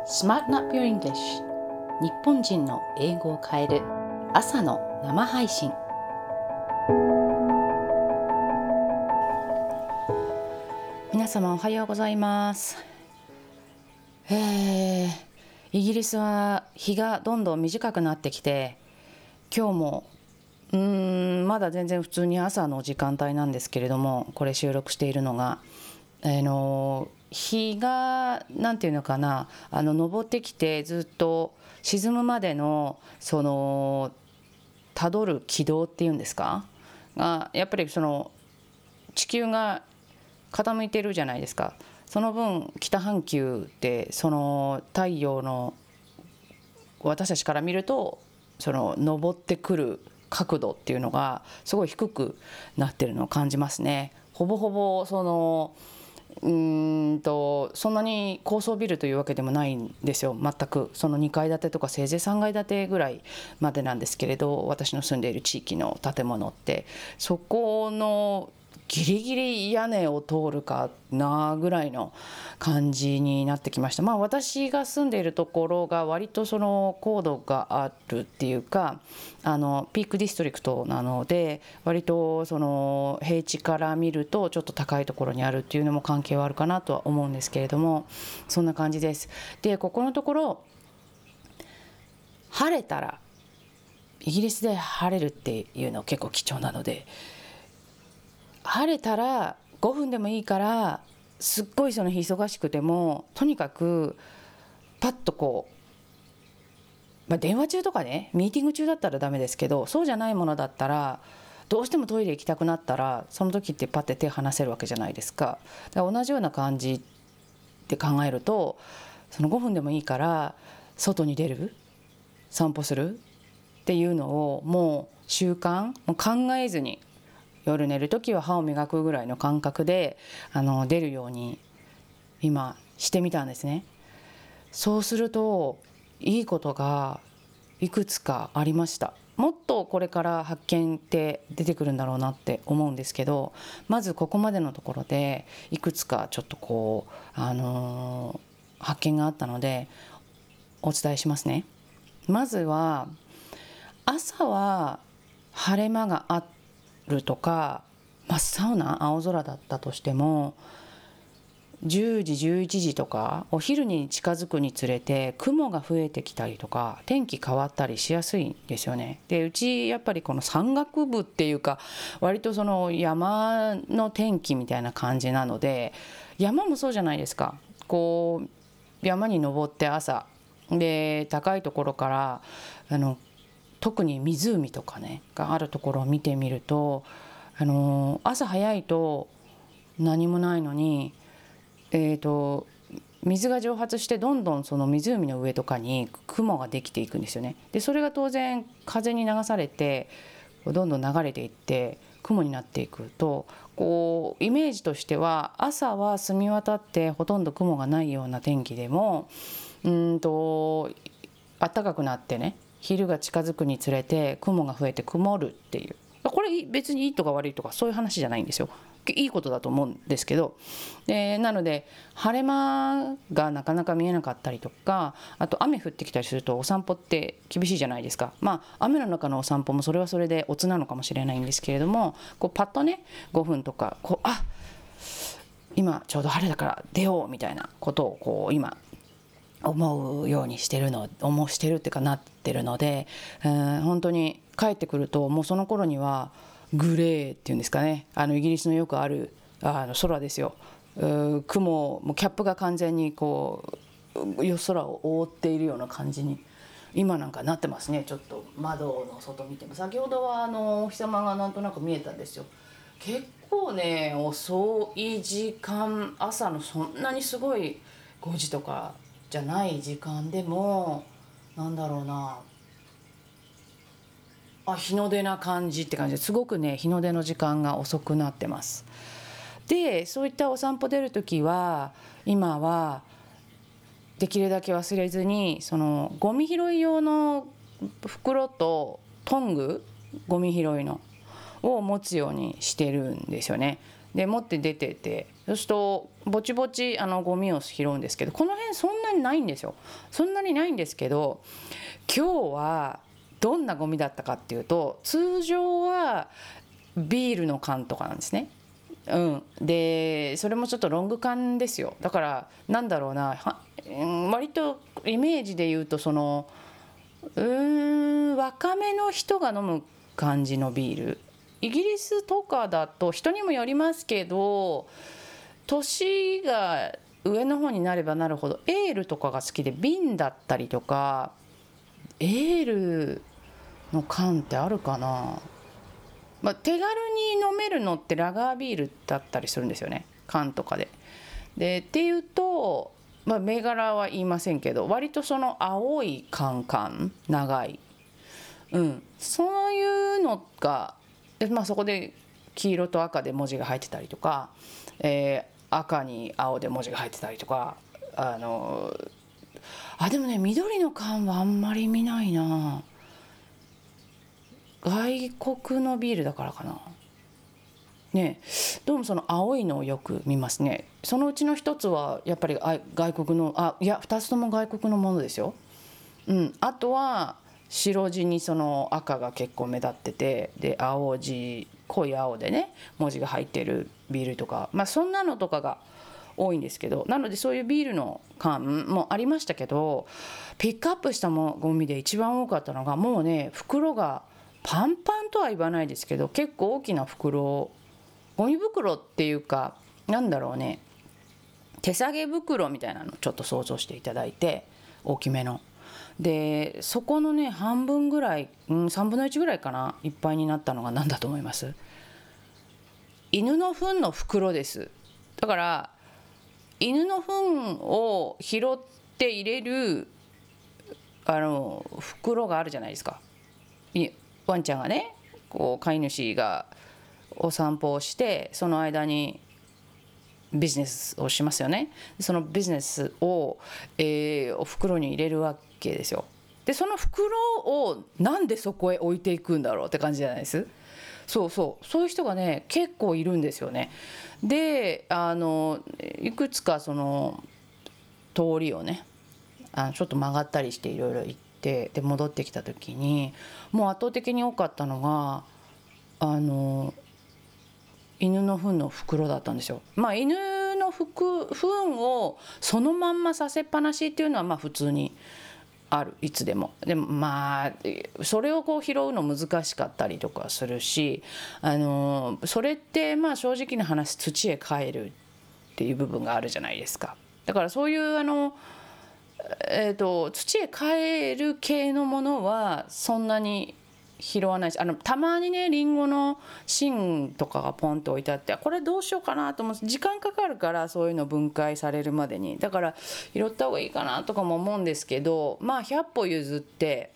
Smart Up Your English 日本人の英語を変える朝の生配信。皆様おはようございます。イギリスは日がどんどん短くなってきて、今日もまだ全然普通に朝の時間帯なんですけれども、これ収録しているのが日がなんていうのかな、昇ってきてずっと沈むまでのそのたどる軌道っていうんですかが、やっぱりその地球が傾いてるじゃないですか。その分北半球ってその太陽の私たちから見るとその昇ってくる角度っていうのがすごい低くなってるのを感じますね。ほぼほぼそんなに高層ビルというわけでもないんですよ。全くその2階建てとかせいぜい3階建てぐらいまでなんですけれど、私の住んでいる地域の建物ってそこのギリギリ屋根を通るかなぐらいの感じになってきました。私が住んでいるところが割とその高度があるっていうか、ピークディストリクトなので、割とその平地から見るとちょっと高いところにあるっていうのも関係はあるかなとは思うんですけれども、そんな感じです。で、ここのところ晴れたら、イギリスで晴れるっていうの結構貴重なので、晴れたら5分でもいいから、すっごいその日忙しくてもとにかくパッとこう、電話中とかね、ミーティング中だったらダメですけど、そうじゃないものだったらどうしてもトイレ行きたくなったらその時ってパッて手離せるわけじゃないですか。だから同じような感じって考えると、その5分でもいいから外に出る、散歩するっていうのをもう習慣、もう考えずに、夜寝るときは歯を磨くぐらいの感覚で出るように今してみたんですね。そうするといいことがいくつかありました。もっとこれから発見って出てくるんだろうなって思うんですけど、まずここまでのところでいくつかちょっと発見があったのでお伝えしますね。まずは朝は晴れ間があるとか、真っ青な青空だったとしても、10時11時とかお昼に近づくにつれて雲が増えてきたりとか天気変わったりしやすいんですよね。で、うちやっぱりこの山岳部っていうか、割とその山の天気みたいな感じなので、山もそうじゃないですか。こう山に登って朝で高いところから特に湖とかねがあるところを見てみると、朝早いと何もないのに、水が蒸発してどんどんその湖の上とかに雲ができていくんですよね。でそれが当然風に流されてどんどん流れていって雲になっていくと、こうイメージとしては朝は澄み渡ってほとんど雲がないような天気でも暖かくなってね、昼が近づくにつれて雲が増えて曇るっていう、これ別にいいとか悪いとかそういう話じゃないんですよ。いいことだと思うんですけど、なので晴れ間がなかなか見えなかったりとか、あと雨降ってきたりするとお散歩って厳しいじゃないですか。雨の中のお散歩もそれはそれでオツなのかもしれないんですけれども、こうパッとね5分とか今ちょうど晴れだから出ようみたいなことをこう今思うようにしてるっていうかなってるので、本当に帰ってくるともうその頃にはグレーっていうんですかね、イギリスのよくある空ですよ。雲もキャップが完全にこう夜空を覆っているような感じに今なんかなってますね。ちょっと窓の外見ても、先ほどはお日様がなんとなく見えたんですよ。結構ね遅い時間、朝のそんなにすごい5時とかじゃない時間でも、なんだろうな、日の出な感じって感じですごくね、日の出の時間が遅くなってます。で、そういったお散歩出るときは今はできるだけ忘れずに、そのゴミ拾い用の袋とトング、ゴミ拾いのを持つようにしてるんですよね。 で持って出てて、そうするとぼちぼちゴミを拾うんですけど、この辺そんなにないんですよ。そんなにないんですけど、今日はどんなゴミだったかっていうと、通常はビールの缶とかなんですね。でそれもちょっとロング缶ですよ。だからなんだろうな、割とイメージで言うと若めの人が飲む感じのビール。イギリスとかだと人にもよりますけど、年が上の方になればなるほどエールとかが好きで、瓶だったりとか、エールの缶ってあるかな。手軽に飲めるのってラガービールだったりするんですよね、缶とかで。っていうと、銘柄は言いませんけど、割とその青いカン長い、そういうのがで、そこで黄色と赤で文字が入ってたりとか、赤に青で文字が入ってたりとか、でもね、緑の缶はあんまり見ないな。外国のビールだからかな。ね、どうもその青いのをよく見ますね。そのうちの一つはやっぱり外国の、いや2つとも外国のものですよ。あとは白地にその赤が結構目立ってて、で青地、濃い青でね文字が入ってるビールとか、そんなのとかが多いんですけど、なのでそういうビールの缶もありましたけど、ピックアップしたゴミで一番多かったのが、もうね袋がパンパンとは言わないですけど、結構大きな袋、ゴミ袋っていうか、なんだろうね、手提げ袋みたいなのちょっと想像していただいて、大きめので、そこのね半分ぐらい、3分の1ぐらいかな、いっぱいになったのが何だと思います？犬の糞の袋です。だから犬の糞を拾って入れる袋があるじゃないですか。ワンちゃんがね、こう飼い主がお散歩をして、その間にビジネスをしますよね。そのビジネスを、お袋に入れるわけですよ。でその袋をなんでそこへ置いていくんだろうって感じじゃないです？そういう人がね結構いるんですよね。でいくつかその通りをねちょっと曲がったりしていろいろ行って、で戻ってきた時に、もう圧倒的に多かったのが犬の糞の袋だったんですよ。犬の糞をそのまんまさせっぱなしっていうのは普通にある、いつでも。でもそれをこう拾うの難しかったりとかするし、それって正直な話、土へ帰るっていう部分があるじゃないですか。だからそういう土へ帰る系のものはそんなに拾わないし、たまにねリンゴの芯とかがポンと置いてあって、これどうしようかなと思って、時間かかるから、そういうの分解されるまでに、だから拾った方がいいかなとかも思うんですけど、100歩譲って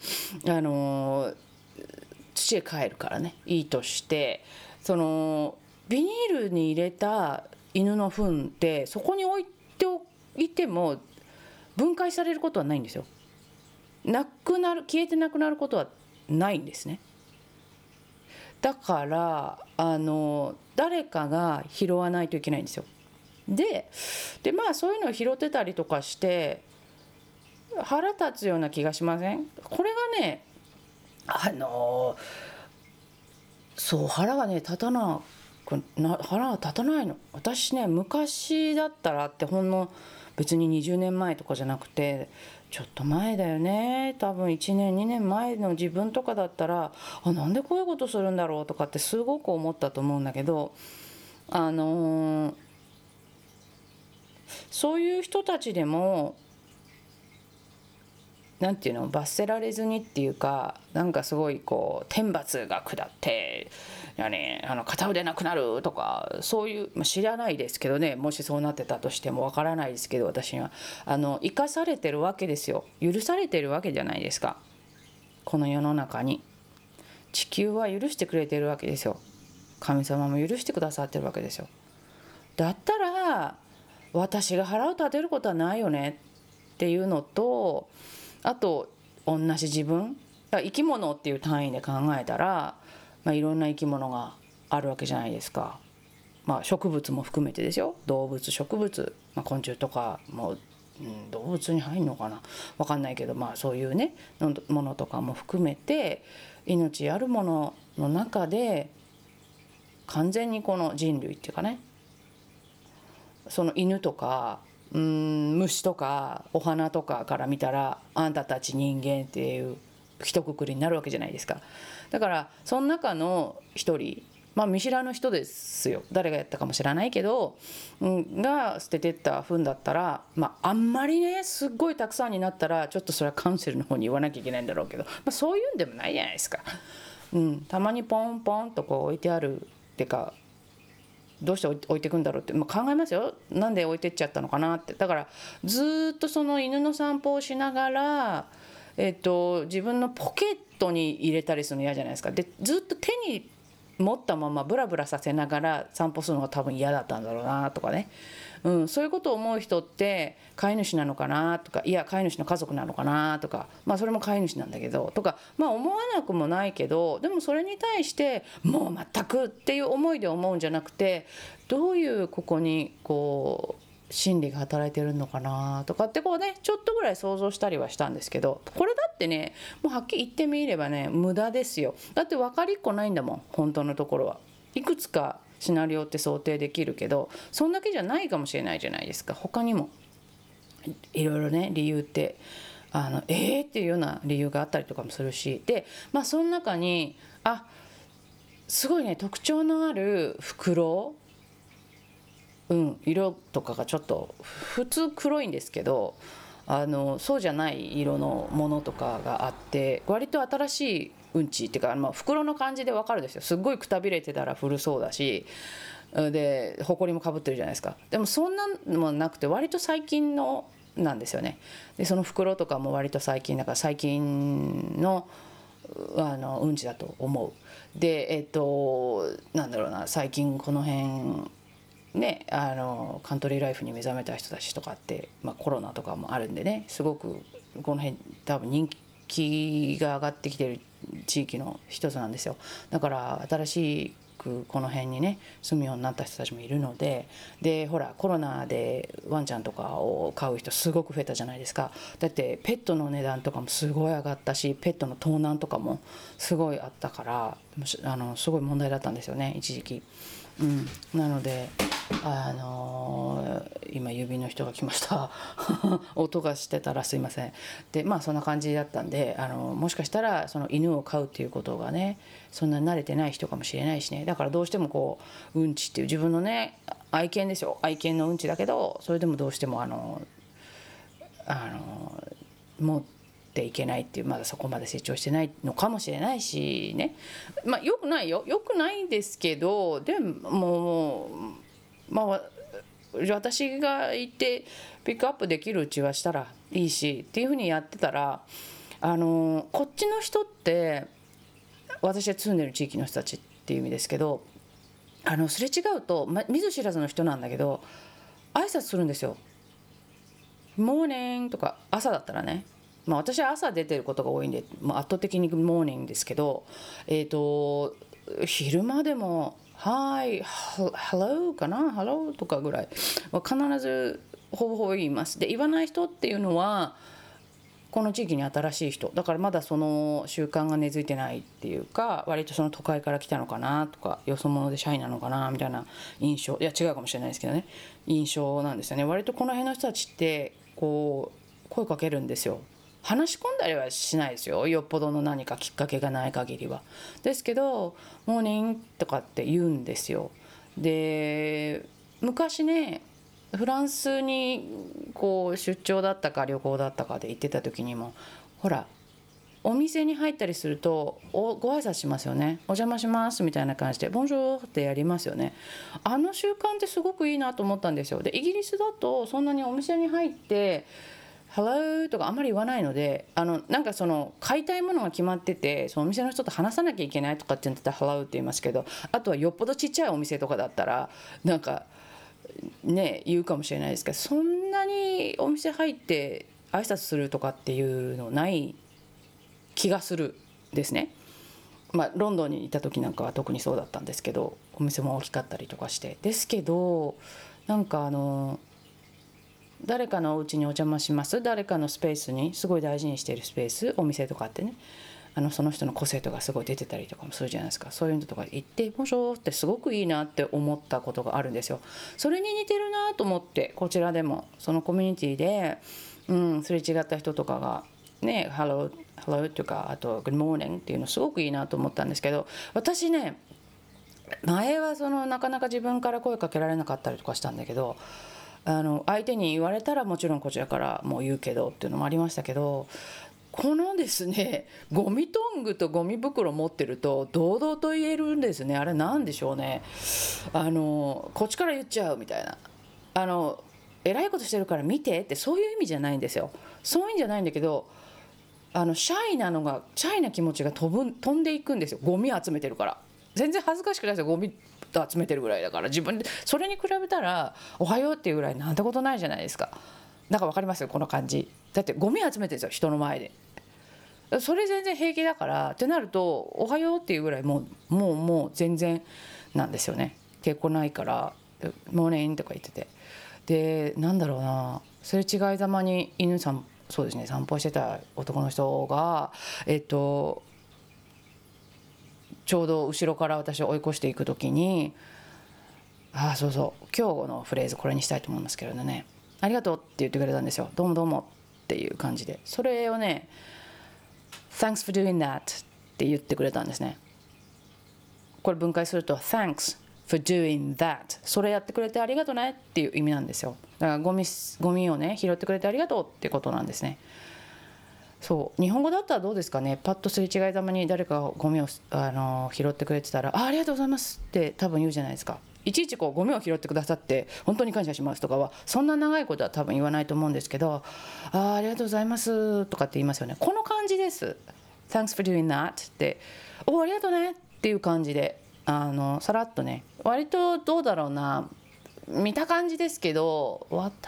土へ帰るからね、いいとして、そのビニールに入れた犬の糞ってそこに置いておいても分解されることはないんですよ。消えてなくなることはないんですね。だから誰かが拾わないといけないんですよ。でそういうのを拾ってたりとかして腹立つような気がしません？これがね腹がね立たないの。私ね、昔だったらってほんの別に20年前とかじゃなくて、ちょっと前だよね、多分1年2年前の自分とかだったら、なんでこういうことするんだろうとかってすごく思ったと思うんだけど、そういう人たちでもなんていうの、罰せられずにっていうか、なんかすごいこう天罰が下って片腕なくなるとか、そういう、知らないですけどね、もしそうなってたとしてもわからないですけど、私には生かされてるわけですよ。許されてるわけじゃないですか。この世の中に地球は許してくれてるわけですよ。神様も許してくださってるわけですよ。だったら私が腹を立てることはないよねっていうのと、あと同じ自分、生き物っていう単位で考えたら、いろんな生き物があるわけじゃないですか。 植物も含めてですよ、動物植物、昆虫とかも、動物に入るのかな分かんないけど、そういうねものとかも含めて命あるものの中で完全にこの人類っていうかね、その犬とか虫とかお花とかから見たらあんたたち人間っていう一括りになるわけじゃないですか。だからその中の一人、見知らぬ人ですよ、誰がやったかも知らないけど、が捨ててった糞だったら、あんまりねすっごいたくさんになったらちょっとそれはカウンセルの方に言わなきゃいけないんだろうけど、そういうんでもないじゃないですか。たまにポンポンとこう置いてあるってか、どうして置いてくんだろうって、考えますよ。なんで置いてっちゃったのかなって。だからずっとその犬の散歩をしながら、自分のポケットに入れたりするの嫌じゃないですか。でずっと手に持ったままブラブラさせながら散歩するのが多分嫌だったんだろうなとかね、そういうことを思う人って飼い主なのかなとか、いや飼い主の家族なのかなとか、それも飼い主なんだけどとか、思わなくもないけど、でもそれに対してもう全くっていう思いで思うんじゃなくて、どういうここにこう心理が働いてるのかなとかってこうね、ちょっとぐらい想像したりはしたんですけど、これだってねもうはっきり言ってみればね無駄ですよ。だって分かりっこないんだもん、本当のところは。いくつかシナリオって想定できるけど、そんだけじゃないかもしれないじゃないですか。他にもいろいろね理由ってっていうような理由があったりとかもするし、でその中にすごいね特徴のある袋、色とかがちょっと普通黒いんですけど、そうじゃない色のものとかがあって、割と新しいうんちっていうか、袋の感じで分かるんですよ。すっごいくたびれてたら古そうだし、で埃もかぶってるじゃないですか。でもそんなのもなくて割と最近のなんですよね。でその袋とかも割と最近だから、最近のうんちだと思う。でなんだろうな、最近この辺ね、カントリーライフに目覚めた人たちとかって、コロナとかもあるんでね、すごくこの辺多分人気が上がってきてる地域の一つなんですよ。だから新しくこの辺にね住むようになった人たちもいるので、でほらコロナでワンちゃんとかを飼う人すごく増えたじゃないですか。だってペットの値段とかもすごい上がったし、ペットの盗難とかもすごいあったから、すごい問題だったんですよね一時期。なので今指の人が来ました音がしてたらすいません。でそんな感じだったんで、もしかしたらその犬を飼うっていうことがねそんなに慣れてない人かもしれないしね。だからどうしてもこううんちっていう自分のね愛犬ですよ、愛犬のうんちだけど、それでもどうしても持っていけないっていう、まだそこまで成長してないのかもしれないしね。よくないよ、よくないんですけど、でも私がいてピックアップできるうちはしたらいいしっていうふうにやってたら、こっちの人って私が住んでる地域の人たちっていう意味ですけど、すれ違うと、見ず知らずの人なんだけど挨拶するんですよ。モーニングとか、朝だったらね、私は朝出てることが多いんで、圧倒的にモーニングですけど、昼間でもはいHello かな、Hello とかぐらい必ずほぼほぼ言います。で言わない人っていうのはこの地域に新しい人だから、まだその習慣が根付いてないっていうか、割とその都会から来たのかなとか、よそ者でシャイなのかなみたいな印象、いや違うかもしれないですけどね、印象なんですよね。割とこの辺の人たちってこう声かけるんですよ。話し込んだりはしないですよ、よっぽどの何かきっかけがない限りは。ですけどモーニングとかって言うんですよ。で昔ねフランスにこう出張だったか旅行だったかで行ってた時にも、ほらお店に入ったりするとご挨拶しますよね。お邪魔しますみたいな感じでボンジョーってやりますよね。習慣ってすごくいいなと思ったんですよ。でイギリスだとそんなにお店に入ってHello とかあんまり言わないので、なんかその買いたいものが決まってて、そのお店の人と話さなきゃいけないとかって言ったら Hello って言いますけど、あとはよっぽどちっちゃいお店とかだったらなんかね言うかもしれないですけど、そんなにお店入って挨拶するとかっていうのない気がするですね。ロンドンにいた時なんかは特にそうだったんですけど、 お店も大きかったりとかして、ですけどなんか誰かのお家にお邪魔します、誰かのスペースにすごい大事にしているスペース、お店とかってね、その人の個性とかすごい出てたりとかもするじゃないですか。そういうのとか行ってもしょってすごくいいなって思ったことがあるんですよ。それに似てるなと思って、こちらでもそのコミュニティですれ違った人とかがね、Hello とか、あと Good morning っていうのすごくいいなと思ったんですけど、私ね前はなかなか自分から声かけられなかったりとかしたんだけど、相手に言われたらもちろんこちらからもう言うけどっていうのもありましたけど、このですねゴミトングとゴミ袋持ってると堂々と言えるんですね。あれなんでしょうね、こっちから言っちゃうみたいな、偉いことしてるから見てってそういう意味じゃないんですよ。そういうんじゃないんだけど、シャイな気持ちが飛んでいくんですよ。ゴミ集めてるから。全然恥ずかしくないですよ。ゴミ集めてるぐらいだから。自分でそれに比べたらおはようっていうぐらいなんてことないじゃないですか。だから分かりますよこの感じ。だってゴミ集めてるんですよ、人の前で。それ全然平気だからってなると、おはようっていうぐらいもう全然なんですよね。抵抗ないからモーニングとか言ってて、でなんだろうな、すれ違いざまにそうですね、散歩してた男の人がちょうど後ろから私を追い越していく時に、そうそう今日のフレーズこれにしたいと思いますけどね、ありがとうって言ってくれたんですよ。どうもどうもっていう感じで、それをね Thanks for doing that って言ってくれたんですね。これ分解すると Thanks for doing that、 それやってくれてありがとねっていう意味なんですよ。だからゴミをね拾ってくれてありがとうってことなんですね。そう日本語だったらどうですかね。パッとすれ違いざまに誰かがゴミを拾ってくれてたら ありがとうございますって多分言うじゃないですか。いちいちゴミを拾ってくださって本当に感謝しますとかはそんな長いことは多分言わないと思うんですけど、ありがとうございますとかって言いますよね。この感じです。 Thanks for doing that ってありがとうねっていう感じでさらっとね、割とどうだろうな、見た感じですけど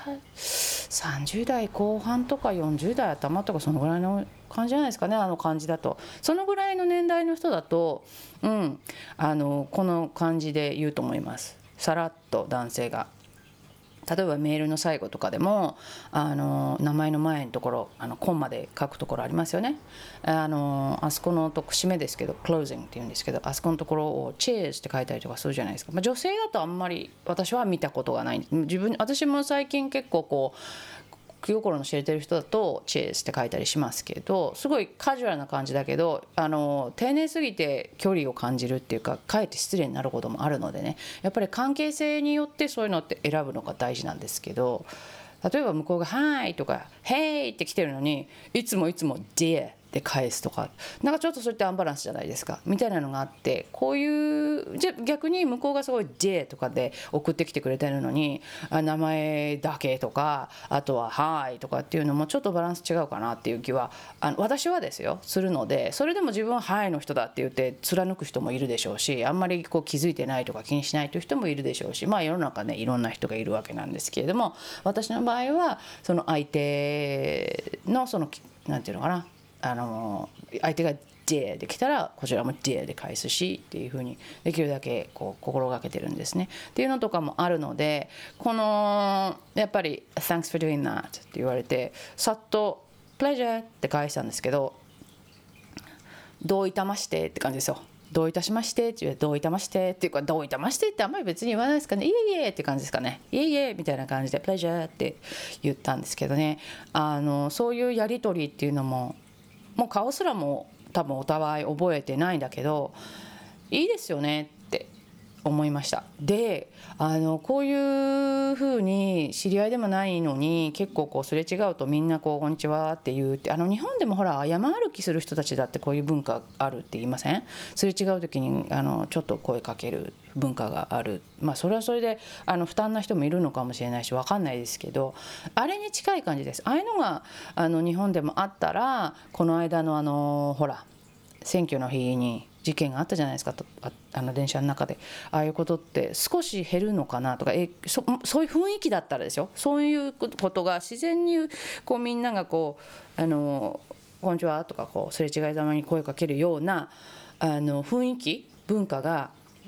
30代後半とか40代頭とかそのぐらいの感じじゃないですかね。感じだとそのぐらいの年代の人だとこの感じで言うと思います。さらっと男性が例えばメールの最後とかでも名前の前のところコンマで書くところありますよね。あそこのとこ締めですけど closing っていうんですけど、あそこのところを cheers って書いたりとかするじゃないですか。女性だとあんまり私は見たことがない。私も最近結構気心の知れてる人だとチェースって書いたりしますけど、すごいカジュアルな感じだけど丁寧すぎて距離を感じるっていうか、かえって失礼になることもあるのでね、やっぱり関係性によってそういうのって選ぶのが大事なんですけど、例えば向こうが「はい」とか「Hey」って来てるのにいつも「Dear」で返すとか、なんかちょっとそれってアンバランスじゃないですかみたいなのがあって、こういうじゃ逆に向こうがすごい「J」とかで送ってきてくれてるのに名前だけとか、あとは「はい」とかっていうのもちょっとバランス違うかなっていう気は私はですよするので、それでも自分は「はい」の人だって言って貫く人もいるでしょうし、あんまり気づいてないとか気にしないという人もいるでしょうし、世の中ねいろんな人がいるわけなんですけれども、私の場合はその相手のなんていうのかな、相手が Dear できたらこちらも Dear で返すしっていう風にできるだけ心がけてるんですねっていうのとかもあるので、やっぱり Thanks for doing that って言われてさっと Pleasure って返したんですけど、どういたましてって感じですよ。どういたしましてって言う、どういたましてっていうか、どういたましてってあんまり別に言わないですかね。いえいえって感じですかね。いえいえみたいな感じで Pleasure って言ったんですけどね、そういうやり取りっていうのももう顔すらも多分お互い覚えてないんだけどいいですよねって思いました。でこういう風に知り合いでもないのに結構すれ違うとみんなこんにちはって言うって、日本でもほら山歩きする人たちだってこういう文化あるって言いません？すれ違う時にちょっと声かける文化がある。それはそれで負担な人もいるのかもしれないし分かんないですけど、あれに近い感じです。ああいうのが日本でもあったら、この間のほら選挙の日に事件があったじゃないですかと、電車の中でああいうことって少し減るのかなとか、そういう雰囲気だったらですよ、そういうことが自然にみんながこんにちはとかすれ違いざまに声かけるような雰囲気文化が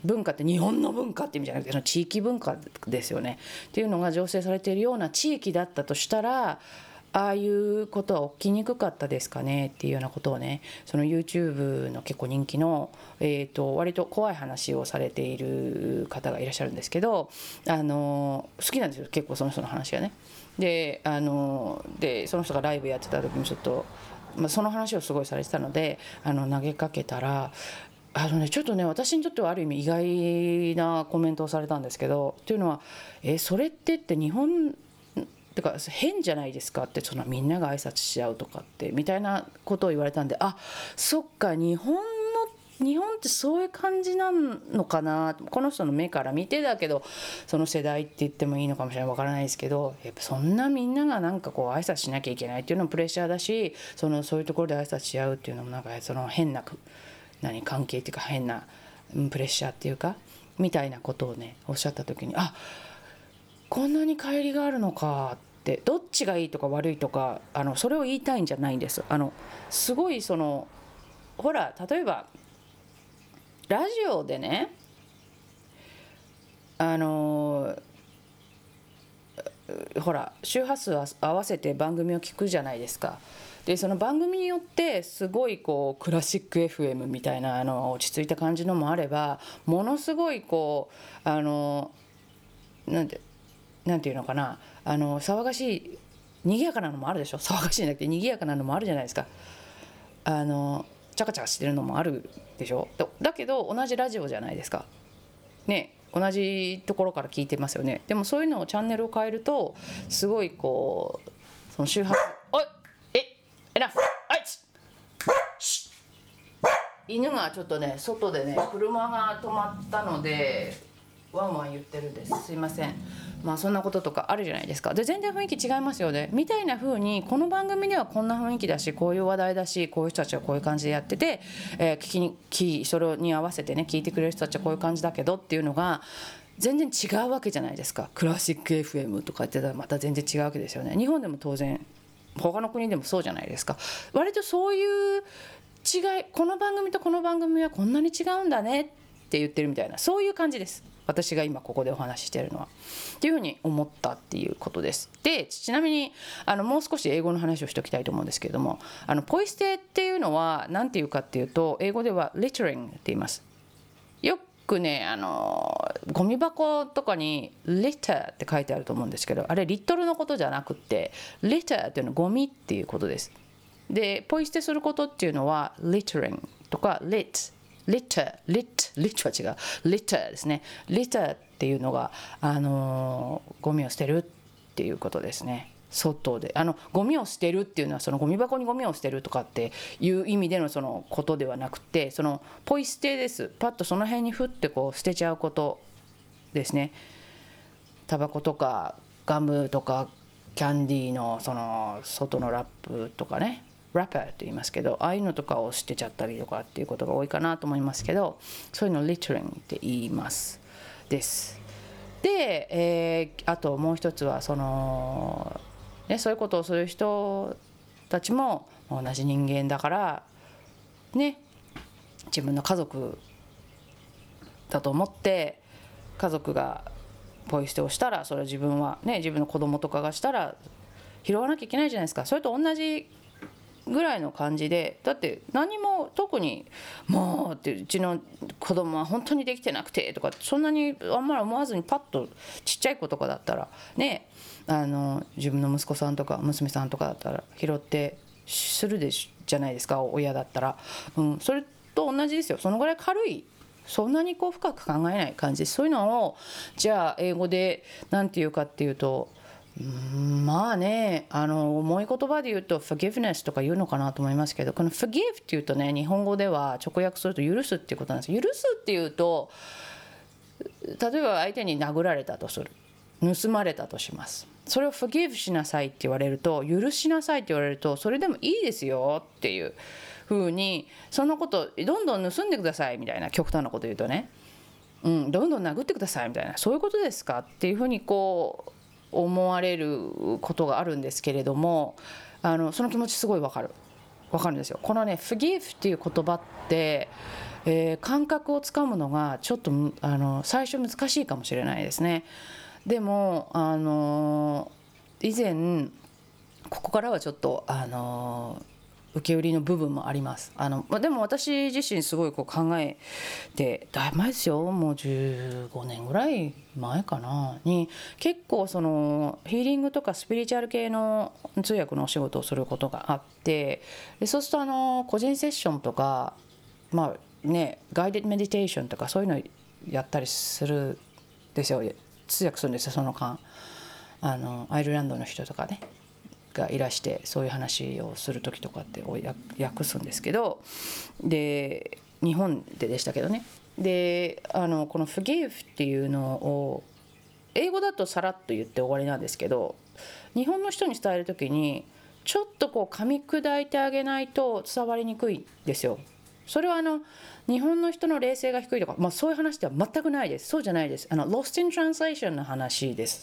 文化って日本の文化って意味じゃなくて、その地域文化ですよねっていうのが醸成されているような地域だったとしたら、ああいうことは起きにくかったですかねっていうようなことをね、その YouTube の結構人気の、割と怖い話をされている方がいらっしゃるんですけど、好きなんですよ結構その人の話がね。でその人がライブやってた時もちょっと、その話をすごいされてたので投げかけたら、ちょっとね私にとってはある意味意外なコメントをされたんですけど、というのはそれって日本てか変じゃないですかって、そのみんなが挨拶し合うとかってみたいなことを言われたんで、あ、そっか、日本ってそういう感じなのかな、この人の目から見てだけど、その世代って言ってもいいのかもしれない、わからないですけど、やっぱそんなみんながなんかこう挨拶しなきゃいけないっていうのもプレッシャーだし、そういうところで挨拶し合うっていうのもなんかその変な関係っていうか変なプレッシャーっていうかみたいなことをねおっしゃった時に、あ、こんなに乖離があるのかって、どっちがいいとか悪いとかそれを言いたいんじゃないんです。すごいほら例えばラジオでねほら周波数合わせて番組を聞くじゃないですか。でその番組によってすごいこうクラシック FM みたいな落ち着いた感じのもあれば、ものすごいこうなんていうのかな、騒がしい賑やかなのもあるでしょ。騒がしいんじゃなくて賑やかなのもあるじゃないですか。チャカチャカしてるのもあるでしょ。だけど同じラジオじゃないですかね、同じところから聞いてますよね。でもそういうのをチャンネルを変えるとすごいこうその周波数、おいなあいつ犬がちょっとね外でね車が止まったのでワンワン言ってるんです。すいません。そんなこととかあるじゃないですか。で全然雰囲気違いますよねみたいな風に、この番組ではこんな雰囲気だし、こういう話題だし、こういう人たちはこういう感じでやってて、それに合わせてね聞いてくれる人たちはこういう感じだけどっていうのが全然違うわけじゃないですか。クラシック FM とか言ってたらまた全然違うわけですよね。日本でも当然他の国でもそうじゃないですか。割とそういう違い、この番組とこの番組はこんなに違うんだねって言ってるみたいな、そういう感じです。私が今ここでお話ししているのはっていうふうに思ったっていうことです。でちなみにもう少し英語の話をしておきたいと思うんですけれども、ポイ捨てっていうのは何て言うかっていうと、英語では littering って言います。よくねゴミ箱とかに litter って書いてあると思うんですけど、あれリットルのことじゃなくて litter っていうのはゴミっていうことです。でポイ捨てすることっていうのは littering とか lit は違う litter ですね。 litter っていうのがゴミを捨てるっていうことですね。外でゴミを捨てるっていうのはそのゴミ箱にゴミを捨てるとかっていう意味でのそのことではなくて、そのポイ捨てです。パッとその辺にふってこう捨てちゃうことですね。タバコとかガムとかキャンディーのその外のラップとかね、ラッパーって言いますけど、ああいうのとかを捨てちゃったりとかっていうことが多いかなと思いますけど、そういうのを littering って言いますです。で、あともう一つはそういうことをする人たちも同じ人間だからね、自分の家族だと思って家族がポイ捨てをしたら、それは自分はね、自分の子供とかがしたら拾わなきゃいけないじゃないですか。それと同じぐらいの感じで、だって何も特にもうってうちの子供は本当にできてなくてとかそんなにあんまり思わずにパッとちっちゃい子とかだったらね、自分の息子さんとか娘さんとかだったら拾ってするじゃないですか、親だったら、それと同じですよ。そのぐらい軽い、そんなにこう深く考えない感じです。そういうのをじゃあ英語で何て言うかっていうと、まあね、重い言葉で言うと forgiveness とか言うのかなと思いますけど、この forgive っていうとね、日本語では直訳すると許すっていうことなんです。許すっていうと、例えば相手に殴られたとする、盗まれたとします。それを forgive しなさいって言われると、許しなさいって言われると、それでもいいですよっていう風に、そのことどんどん盗んでくださいみたいな、極端なこと言うとね、どんどん殴ってくださいみたいな、そういうことですかっていう風にこう思われることがあるんですけれども、その気持ちすごいわかる。 分かるんですよ。このね forgive っていう言葉って、感覚をつかむのがちょっと最初難しいかもしれないですね。でも以前ここからはちょっと受け売りの部分もあります。でも私自身すごいこう考えて、だいぶ前ですよ、もう15年ぐらい前かなに結構そのヒーリングとかスピリチュアル系の通訳のお仕事をすることがあって、でそうすると個人セッションとかまあねガイデッドメディテーションとかそういうのやったりするんですよ。通訳するんですよ、その間。アイルランドの人とかねがいらしてそういう話をする時とかって訳すんですけど、で日本でしたけどね。でこの forgive っていうのを英語だとさらっと言って終わりなんですけど、日本の人に伝える時にちょっとこう噛み砕いてあげないと伝わりにくいんですよ。それは日本の人の冷静が低いとか、そういう話では全くないです。そうじゃないです。Lost in Translation の話です。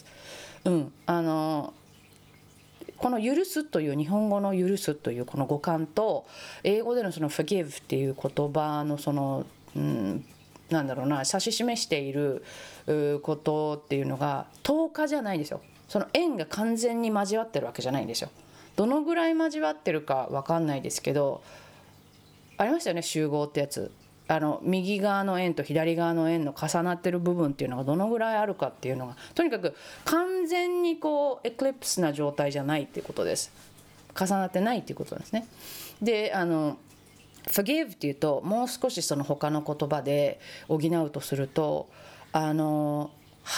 この許すという日本語の許すというこの語感と英語でのその forgive っていう言葉のその、なんだろうな、指し示していることっていうのが10日じゃないんですよ。その円が完全に交わってるわけじゃないんですよ。どのぐらい交わってるか分かんないですけど、ありましたよね、集合ってやつ。右側の円と左側の円の重なってる部分っていうのがどのぐらいあるかっていうのが、とにかく完全にこうエクリプスな状態じゃないっていうことです。重なってないっていうことですね。でforgive っていうともう少しその他の言葉で補うとするとlet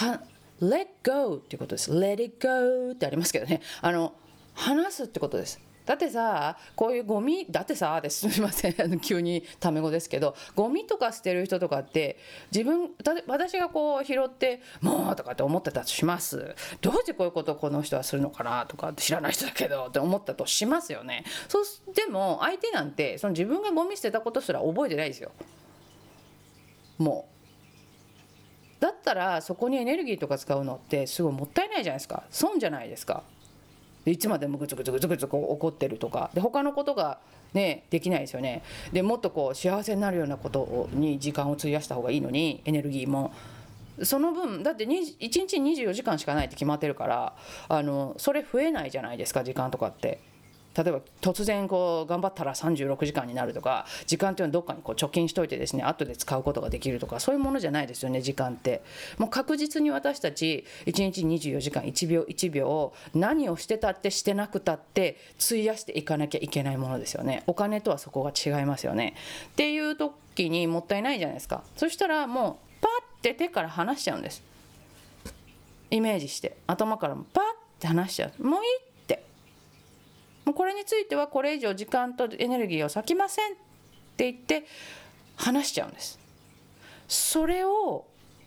go っていうことです。let it go ってありますけどね、話すってことです。だってさ、こういうゴミだってさですみません急にタメ語ですけど、ゴミとか捨てる人とかって私がこう拾ってもうとかって思ってたとします。どうしてこういうことをこの人はするのかなとか知らない人だけどって思ったとしますよね。でも相手なんてその自分がゴミ捨てたことすら覚えてないですよ。もうだったらそこにエネルギーとか使うのってすごいもったいないじゃないですか。損じゃないですか。いつまでもグツグツグツグツこう怒ってるとかで他のことがねできないですよね。でもっとこう幸せになるようなことに時間を費やした方がいいのに、エネルギーもその分だって1日24時間しかないって決まってるから、それ増えないじゃないですか、時間とかって。例えば突然こう頑張ったら36時間になるとか、時間っていうのはどっかにこう貯金しといてですね、後で使うことができるとか、そういうものじゃないですよね。時間ってもう確実に私たち1日24時間1秒1秒何をしてたってしてなくたって費やしていかなきゃいけないものですよね。お金とはそこが違いますよねっていう時にもったいないじゃないですか。そしたらもうパッて手から離しちゃうんです。イメージして頭からもパッて離しちゃう。もういい、もうこれについてはこれ以上時間とエネルギーを割きませんって言って話しちゃうんです。それを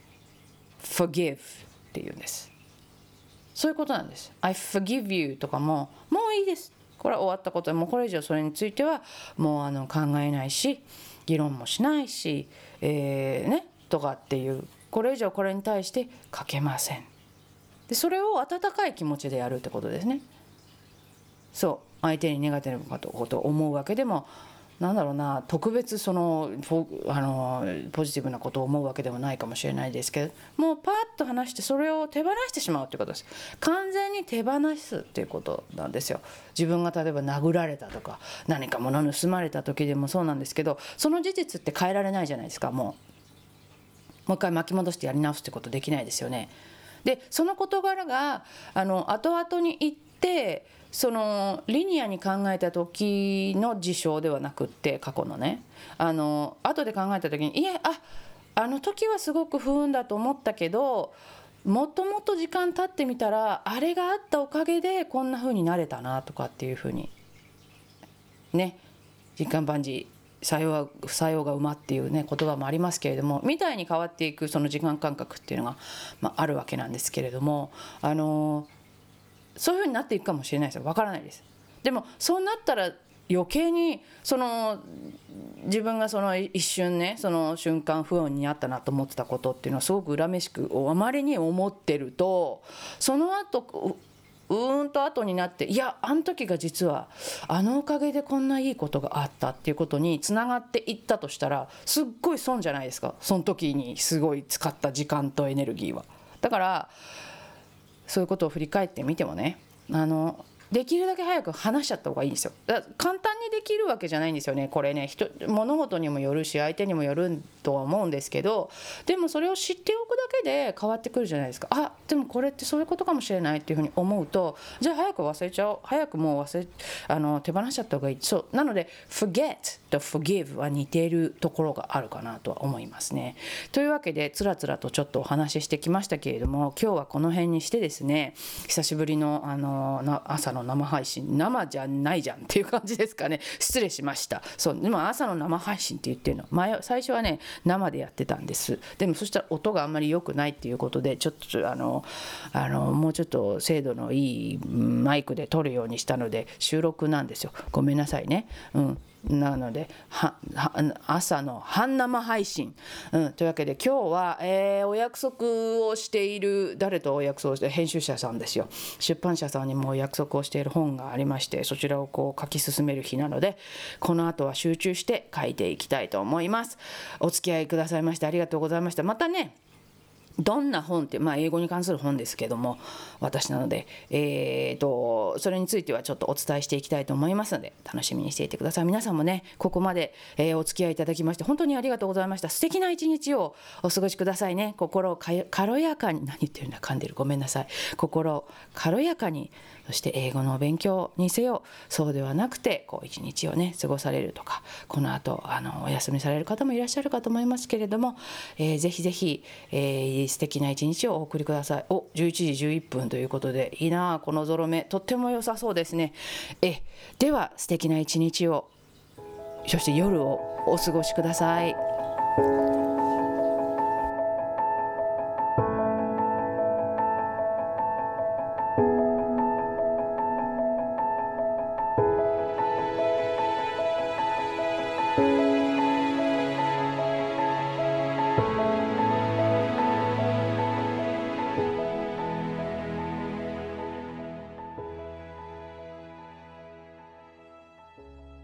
forgive っていうんです。そういうことなんです。I forgive you とかもういいです、これは終わったことで、もうこれ以上それについてはもう考えないし議論もしないし、とかっていう、これ以上これに対して書けません。でそれを温かい気持ちでやるってことですね。そう相手にネガティブなことを思うわけでも、なんだろうな、特別そのポジティブなことを思うわけでもないかもしれないですけど、もうパッと話してそれを手放してしまうということです。完全に手放すっていうことなんですよ。自分が例えば殴られたとか何か物盗まれた時でもそうなんですけど、その事実って変えられないじゃないですか。もう一回巻き戻してやり直すってことできないですよね。でその事柄が後々に言ってそのリニアに考えた時の事象ではなくって、過去のね後で考えた時に、いえあの時はすごく不運だと思ったけど、もっともっと時間経ってみたらあれがあったおかげでこんな風になれたなとかっていう風にね、時間万事作用が馬っていうね言葉もありますけれども、みたいに変わっていくその時間感覚っていうのが、あるわけなんですけれども、そういう風になっていくかもしれないですよ。わからないです。でもそうなったら余計に自分がその一瞬ね、その瞬間不運になったなと思ってたことっていうのはすごく恨めしくあまりに思ってると、その後と後になって、いやあの時が実はあのおかげでこんないいことがあったっていうことにつながっていったとしたら、すっごい損じゃないですか、その時にすごい使った時間とエネルギーは。だからそういうことを振り返ってみてもね、できるだけ早く話しちゃった方がいいんですよ。だから簡単にできるわけじゃないんですよね、これね。物事にもよるし相手にもよるとは思うんですけど、でもそれを知っておくだけで変わってくるじゃないですか。あ、でもこれってそういうことかもしれないっていうふうに思うと、じゃあ早く忘れちゃおう、早くもう手放しちゃった方がいい。そうなので forget と forgive は似ているところがあるかなとは思いますね。というわけでつらつらとちょっとお話ししてきましたけれども、今日はこの辺にしてですね、久しぶりの、朝の生配信、生じゃないじゃんっていう感じですかね。失礼しました。そうでも朝の生配信って言ってるの、最初はね生でやってたんです。でもそしたら音があんまり良くないっていうことで、ちょっともうちょっと精度のいいマイクで撮るようにしたので収録なんですよ。ごめんなさいね。なので朝の半生配信、というわけで今日は、お約束をしている、誰とお約束をして、編集者さんですよ。出版社さんにもお約束をしている本がありまして、そちらをこう書き進める日なので、この後は集中して書いていきたいと思います。お付き合いくださいましてありがとうございました。またね、どんな本って、英語に関する本ですけども、私なので、それについてはちょっとお伝えしていきたいと思いますので、楽しみにしていてください。皆さんもね、ここまで、お付き合いいただきまして本当にありがとうございました。素敵な一日をお過ごしくださいね。心を軽やかに、何言ってるんだ、噛んでる、ごめんなさい。心を軽やかに、そして英語の勉強にせよ、そうではなくてこう一日をね過ごされるとか、この後お休みされる方もいらっしゃるかと思いますけれども、ぜひぜひ、素敵な一日をお送りください。11時11分ということで、いいなあ、このゾロ目とっても良さそうですね。では素敵な一日を、そして夜をお過ごしください。